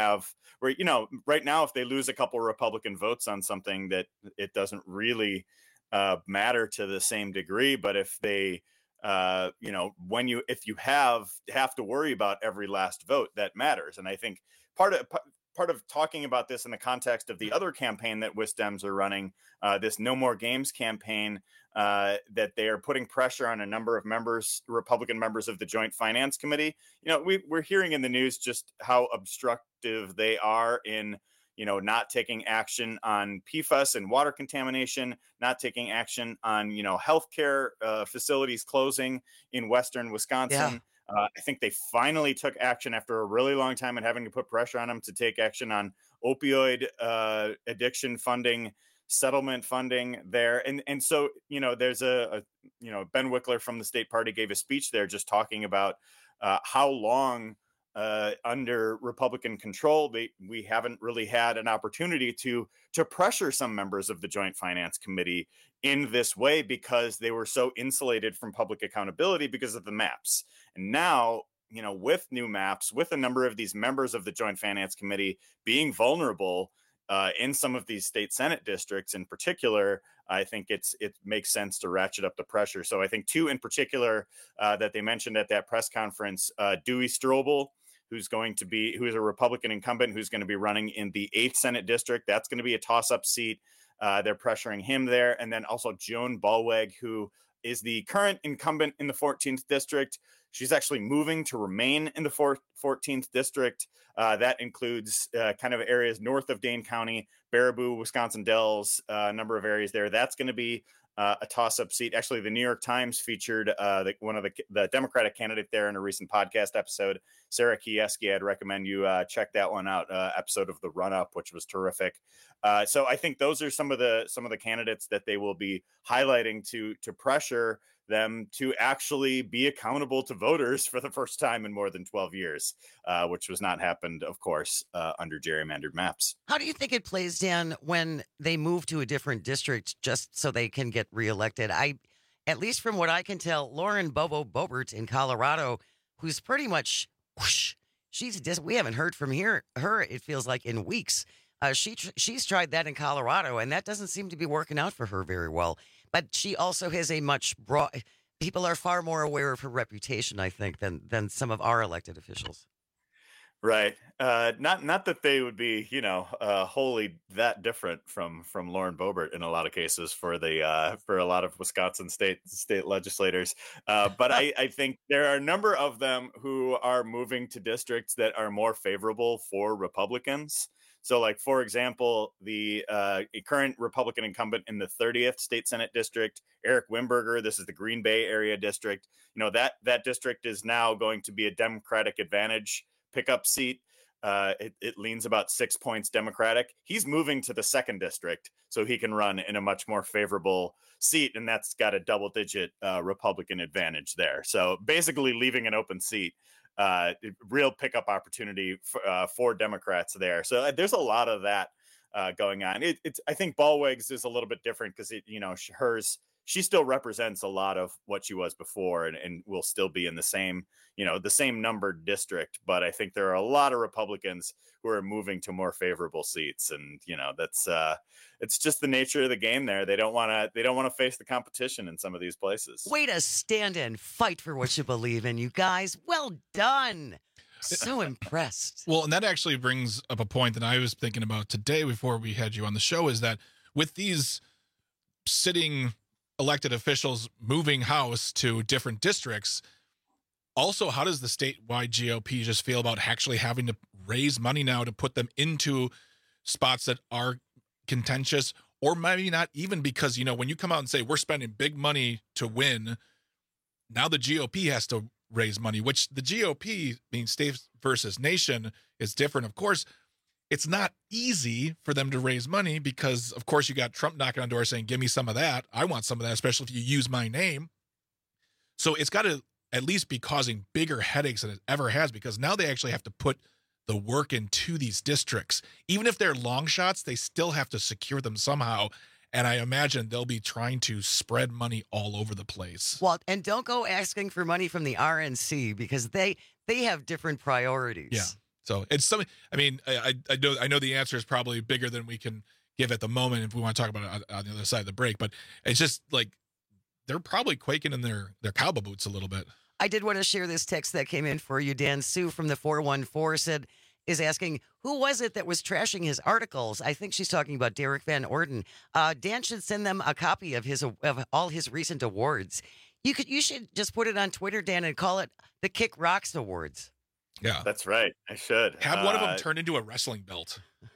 right now, if they lose a couple Republican votes on something, that it doesn't really matter to the same degree. But if they, if you have to worry about every last vote, that matters. And I think part of talking about this in the context of the other campaign that WisDems are running, this No More Games campaign, that they are putting pressure on a number of Republican members of the Joint Finance Committee. We're hearing in the news just how obstructive they are in, not taking action on PFAS and water contamination, not taking action on, healthcare facilities closing in Western Wisconsin. Yeah. I think they finally took action after a really long time and having to put pressure on them to take action on opioid addiction funding, settlement funding there. And so, there's Ben Wickler from the state party gave a speech there just talking about how long under Republican control, we haven't really had an opportunity to pressure some members of the Joint Finance Committee in this way because they were so insulated from public accountability because of the maps. And now, with new maps, with a number of these members of the Joint Finance Committee being vulnerable in some of these state Senate districts in particular, I think it makes sense to ratchet up the pressure. So I think 2 in particular that they mentioned at that press conference, Dewey Strobel, who is a Republican incumbent who's going to be running in the 8th Senate district. That's going to be a toss-up seat. They're pressuring him there. And then also Joan Ballweg, who is the current incumbent in the 14th district. She's actually moving to remain in the 14th district. That includes kind of areas north of Dane County, Baraboo, Wisconsin Dells, a number of areas there. That's going to be a toss-up seat. Actually, the New York Times featured one of the Democratic candidate there in a recent podcast episode, Sarah Kieski. I'd recommend you check that one out, episode of The Run-Up, which was terrific. So I think those are some of the candidates that they will be highlighting to pressure them to actually be accountable to voters for the first time in more than 12 years, which was not happened, of course, under gerrymandered maps. How do you think it plays down when they move to a different district just so they can get reelected? At least from what I can tell, Lauren Bobo Boebert in Colorado, who's pretty much whoosh, we haven't heard from her, it feels like, in weeks. She's tried that in Colorado, and that doesn't seem to be working out for her very well. But she also has a much broad. People are far more aware of her reputation, I think, than some of our elected officials. Right. Not that they would be, wholly that different from Lauren Boebert in a lot of cases for a lot of Wisconsin state legislators. But I think there are a number of them who are moving to districts that are more favorable for Republicans. So, like, for example, the current Republican incumbent in the 30th State Senate District, Eric Wimberger, this is the Green Bay area district. That district is now going to be a Democratic advantage pickup seat. It leans about 6 points Democratic. He's moving to the 2nd district so he can run in a much more favorable seat, and that's got a double-digit Republican advantage there. So basically leaving an open seat. Real pickup opportunity for Democrats there. So there's a lot of that going on. I think Ballweg's is a little bit different because she still represents a lot of what she was before and will still be in the same numbered district. But I think there are a lot of Republicans who are moving to more favorable seats. And, that's it's just the nature of the game there. They don't want to face the competition in some of these places. Way to stand and fight for what you believe in, you guys. Well done. So impressed. Well, and that actually brings up a point that I was thinking about today before we had you on the show, is that with these sitting elected officials moving house to different districts, also, how does the statewide GOP just feel about actually having to raise money now to put them into spots that are contentious, or maybe not even, because, when you come out and say we're spending big money to win, now the GOP has to raise money, which the GOP, being state versus nation, is different. Of course, it's not easy for them to raise money because, of course, you got Trump knocking on doors saying, give me some of that. I want some of that, especially if you use my name. So it's got to at least be causing bigger headaches than it ever has, because now they actually have to put the work into these districts. Even if they're long shots, they still have to secure them somehow. And I imagine they'll be trying to spread money all over the place. Well, and don't go asking for money from the RNC, because they have different priorities. Yeah. So it's something. I mean, I know the answer is probably bigger than we can give at the moment if we want to talk about it on the other side of the break. But it's just like they're probably quaking in their cowboy boots a little bit. I did want to share this text that came in for you, Dan. Sue from the 414 is asking, who was it that was trashing his articles? I think she's talking about Derek Van Orden. Dan should send them a copy of all his recent awards. You should just put it on Twitter, Dan, and call it the Kick Rocks Awards. Yeah, that's right. I should have one of them turned into a wrestling belt.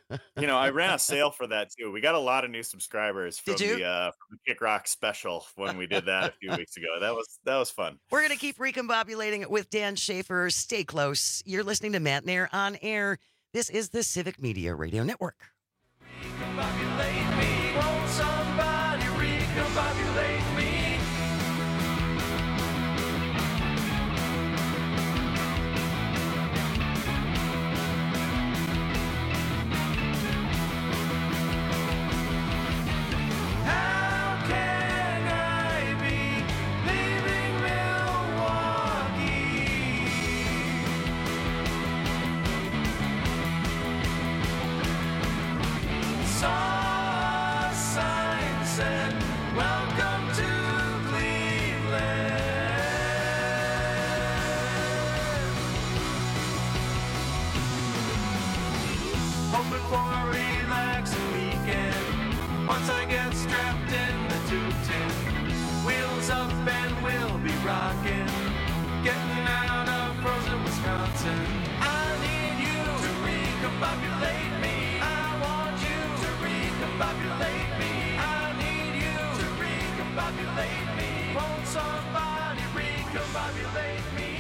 I ran a sale for that too. We got a lot of new subscribers from the Kick Rock special when we did that a few weeks ago. That was fun. We're gonna keep recombobulating it with Dan Schaefer. Stay close. You're listening to Matt Nair on air. This is the Civic Media Radio Network. Recombobulate me. Won't somebody recombobulate me? Once I get strapped in the 210, wheels up and we'll be rocking, getting out of frozen Wisconsin. I need you to recombobulate me. I want you to recombobulate me. I need you to recombobulate me. Won't somebody recombobulate me?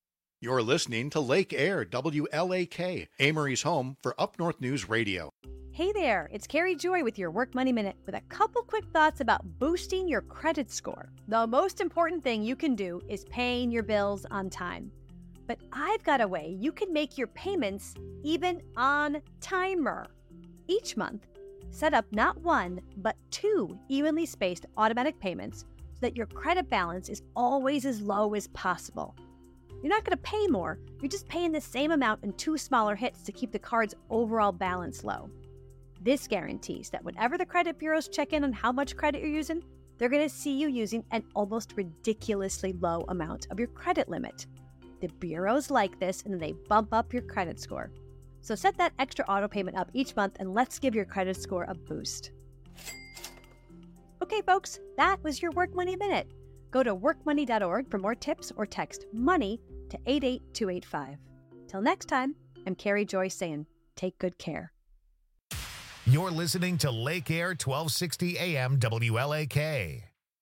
You're listening to Lake Air, WLAK, Amory's home for Up North News Radio. Hey there, it's Carrie Joy with your Work Money Minute with a couple quick thoughts about boosting your credit score. The most important thing you can do is paying your bills on time. But I've got a way you can make your payments even on timer. Each month, set up not one, but 2 evenly spaced automatic payments so that your credit balance is always as low as possible. You're not going to pay more, you're just paying the same amount in 2 smaller hits to keep the card's overall balance low. This guarantees that whenever the credit bureaus check in on how much credit you're using, they're going to see you using an almost ridiculously low amount of your credit limit. The bureaus like this, and then they bump up your credit score. So set that extra auto payment up each month, and let's give your credit score a boost. Okay, folks, that was your Work Money Minute. Go to workmoney.org for more tips or text MONEY to 88285. Till next time, I'm Carrie Joy saying, take good care. You're listening to Lake Air 1260 AM WLAK.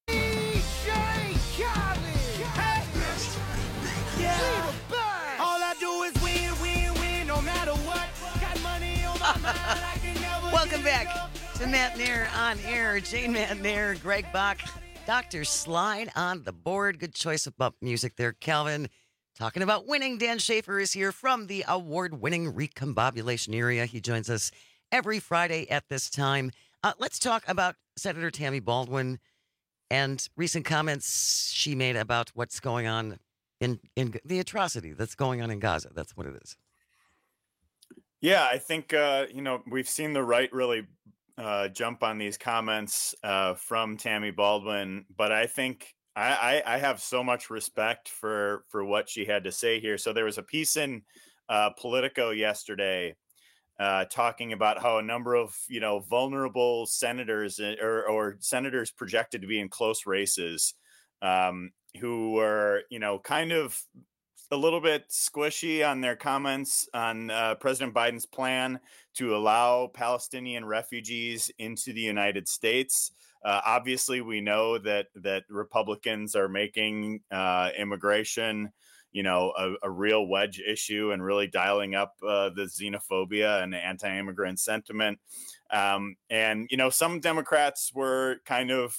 All I do is win, win, win, no matter what. Got money on my mind, I can never Welcome back to Matt Nair on air. Jane Matt Nair, Greg Bach, Dr. Slide on the board. Good choice of bump music there, Calvin. Talking about winning, Dan Schaefer is here from the award-winning Recombobulation area. He joins us every Friday at this time. Let's talk about Senator Tammy Baldwin and recent comments she made about what's going on in the atrocity that's going on in Gaza. That's what it is. Yeah, I think, we've seen the right really jump on these comments from Tammy Baldwin, but I think I have so much respect for what she had to say here. So there was a piece in Politico yesterday talking about how a number of, vulnerable senators or senators projected to be in close races who were, kind of a little bit squishy on their comments on President Biden's plan to allow Palestinian refugees into the United States. Obviously, we know that Republicans are making immigration a real wedge issue and really dialing up the xenophobia and the anti-immigrant sentiment. And some Democrats were kind of,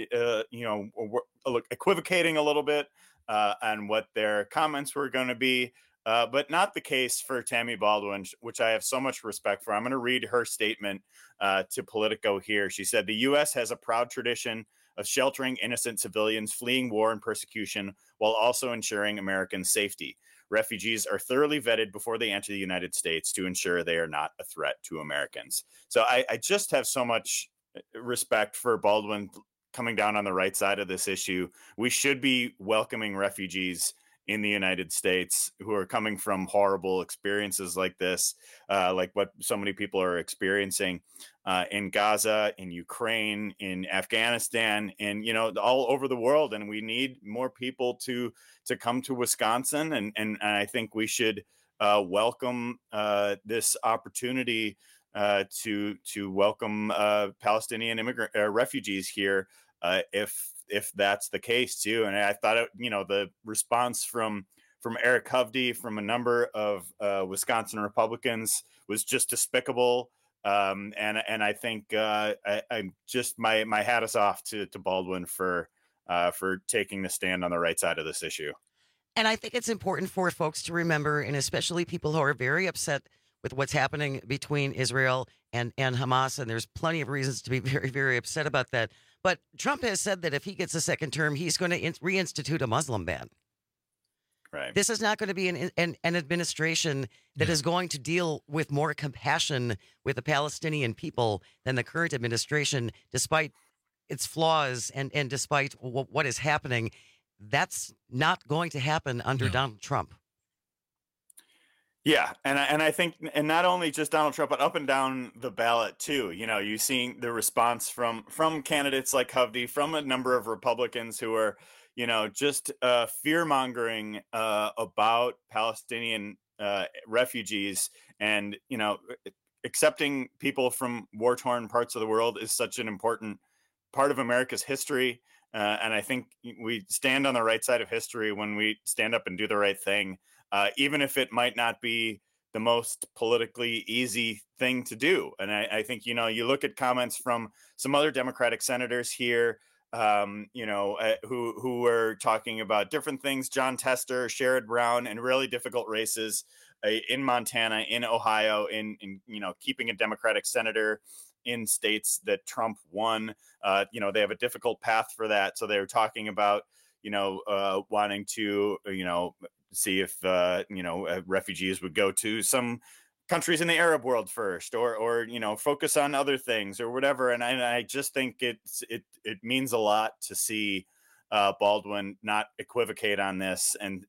equivocating a little bit on what their comments were going to be, but not the case for Tammy Baldwin, which I have so much respect for. I'm going to read her statement to Politico here. She said, "The U.S. has a proud tradition of sheltering innocent civilians fleeing war and persecution while also ensuring American safety. Refugees are thoroughly vetted before they enter the United States to ensure they are not a threat to Americans." So I just have so much respect for Baldwin coming down on the right side of this issue. We should be welcoming refugees in the United States who are coming from horrible experiences like this, like what so many people are experiencing in Gaza, in Ukraine, in Afghanistan, and all over the world. And we need more people to come to Wisconsin, and I think we should welcome this opportunity to welcome Palestinian refugees here, if that's the case too. And I thought the response from Eric Hovde, from a number of Wisconsin Republicans, was just despicable. And I think I'm just my hat is off to Baldwin for taking the stand on the right side of this issue. And I think it's important for folks to remember, and especially people who are very upset with what's happening between Israel and Hamas. And there's plenty of reasons to be very, very upset about that. But Trump has said that if he gets a second term, he's going to reinstitute a Muslim ban. Right. This is not going to be an administration that is going to deal with more compassion with the Palestinian people than the current administration, despite its flaws and despite what is happening. That's not going to happen under Donald Trump. Yeah, and I think, and not only just Donald Trump, but up and down the ballot too. You seeing the response from candidates like Hovde, from a number of Republicans who are, just fear mongering about Palestinian refugees, and accepting people from war torn parts of the world is such an important part of America's history. And I think we stand on the right side of history when we stand up and do the right thing. Even if it might not be the most politically easy thing to do. And I think, you look at comments from some other Democratic senators here, who were talking about different things, John Tester, Sherrod Brown, and really difficult races in Montana, in Ohio, in keeping a Democratic senator in states that Trump won. They have a difficult path for that. So they were talking about, wanting to, see if, refugees would go to some countries in the Arab world first, or focus on other things or whatever. And I just think it means a lot to see Baldwin not equivocate on this and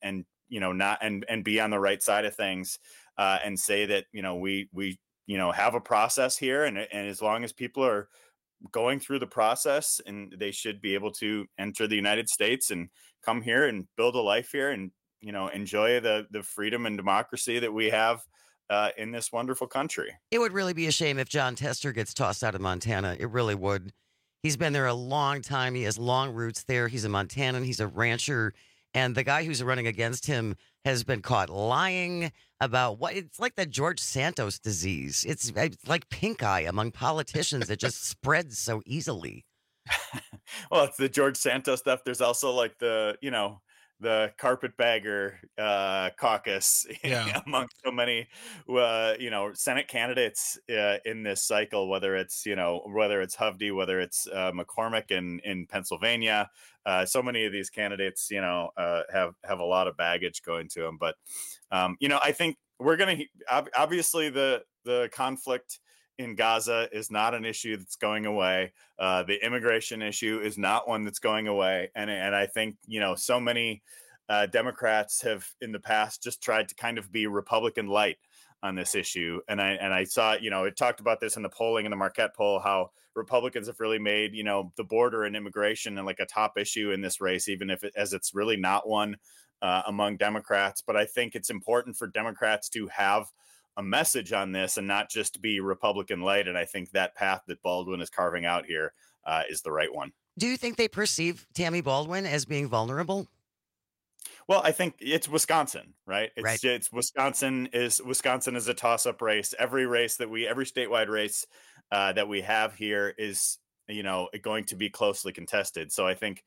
be on the right side of things, and say that, we have a process here. And as long as people are going through the process, and they should be able to enter the United States and come here and build a life here and, enjoy the freedom and democracy that we have in this wonderful country. It would really be a shame if John Tester gets tossed out of Montana. It really would. He's been there a long time. He has long roots there. He's a Montanan. He's a rancher. And the guy who's running against him has been caught lying about it's like the George Santos disease. It's like pink eye among politicians that just spreads so easily. Well, it's the George Santos stuff. There's also like the carpetbagger caucus among so many, Senate candidates in this cycle, whether it's Hovde, whether it's McCormick in Pennsylvania. So many of these candidates, have a lot of baggage going to them. But, I think we're going to, obviously the conflict in Gaza is not an issue that's going away. The immigration issue is not one that's going away. And I think, so many Democrats have in the past just tried to kind of be Republican light on this issue. And I saw, it talked about this in the polling, in the Marquette poll, how Republicans have really made, the border and immigration and like a top issue in this race, even if it's really not one among Democrats. But I think it's important for Democrats to have a message on this and not just be Republican light. And I think that path that Baldwin is carving out here is the right one. Do you think they perceive Tammy Baldwin as being vulnerable? Well, I think it's Wisconsin, right? Right. It's Wisconsin is a toss-up race. Every statewide race that we have here is, going to be closely contested. So I think,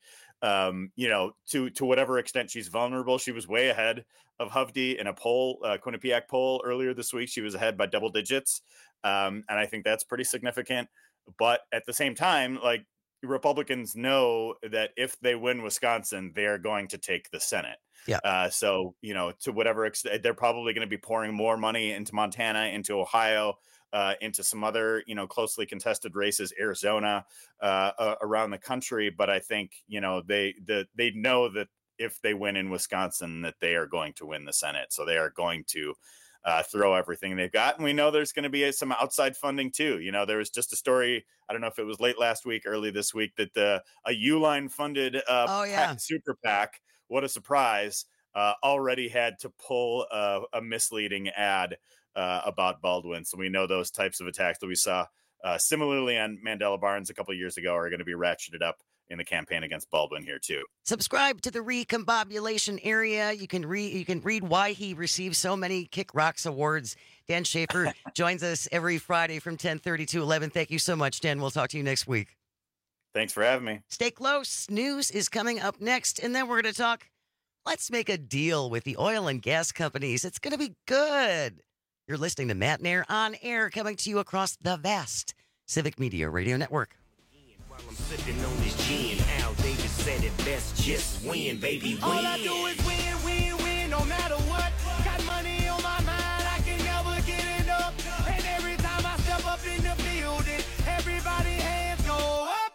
to whatever extent she's vulnerable, she was way ahead of Hovde in a poll, Quinnipiac poll earlier this week. She was ahead by double digits. And I think that's pretty significant. But at the same time, like, Republicans know that if they win Wisconsin, they're going to take the Senate. Yeah. So, to whatever extent, they're probably going to be pouring more money into Montana, into Ohio, into some other, closely contested races, Arizona, around the country. But I think, they know that if they win in Wisconsin, that they are going to win the Senate. So they are going to throw everything they've got. And we know there's going to be some outside funding too. There was just a story, I don't know if it was late last week, early this week, that a Uline funded super PAC, what a surprise, already had to pull a misleading ad about Baldwin. So we know those types of attacks that we saw similarly on Mandela Barnes a couple of years ago are going to be ratcheted up in the campaign against Baldwin here too. Subscribe to the Recombobulation Area. You can read why he receives so many Kick Rocks awards. Dan Schaefer joins us every Friday from 10:30 to 11. Thank you so much, Dan. We'll talk to you next week. Thanks for having me. Stay close. News is coming up next, and then we're going to talk. Let's make a deal with the oil and gas companies. It's going to be good. You're listening to Matt Nair on air, coming to you across the vast Civic Media Radio Network. I'm sipping on this gin. Al Davis said it best, just win, baby, win. All I do is win, win, win, no matter what. Got money on my mind, I can never get enough. And every time I step up in the building, everybody hands go up.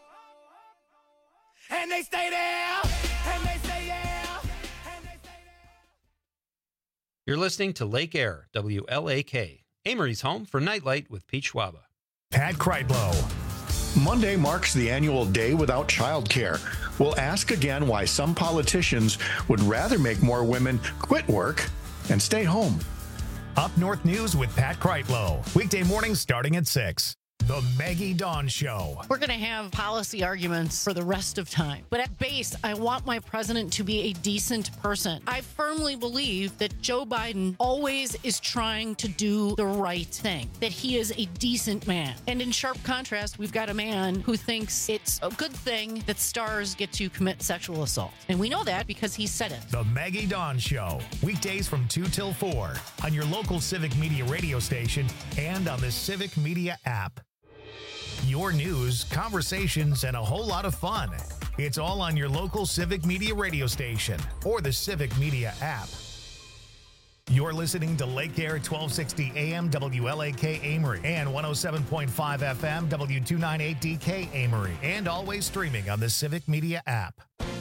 And they stay there, and they say yeah, and they stay there. You're listening to Lake Air, WLAK, Amory's home for Nightlight with Pete Schwaba. Pat Kreitlow. Monday marks the annual Day Without Childcare. We'll ask again why some politicians would rather make more women quit work and stay home. Up North News with Pat Kreitlow. Weekday mornings starting at 6. The Maggie Dawn Show. We're going to have policy arguments for the rest of time. But at base, I want my president to be a decent person. I firmly believe that Joe Biden always is trying to do the right thing, that he is a decent man. And in sharp contrast, we've got a man who thinks it's a good thing that stars get to commit sexual assault. And we know that because he said it. The Maggie Dawn Show. Weekdays from 2 till 4 on your local Civic Media radio station and on the Civic Media app. Your news, conversations, and a whole lot of fun. It's all on your local Civic Media radio station or the Civic Media app. You're listening to Lake Air 1260 AM WLAK Amory and 107.5 FM W298DK Amory, and always streaming on the Civic Media app.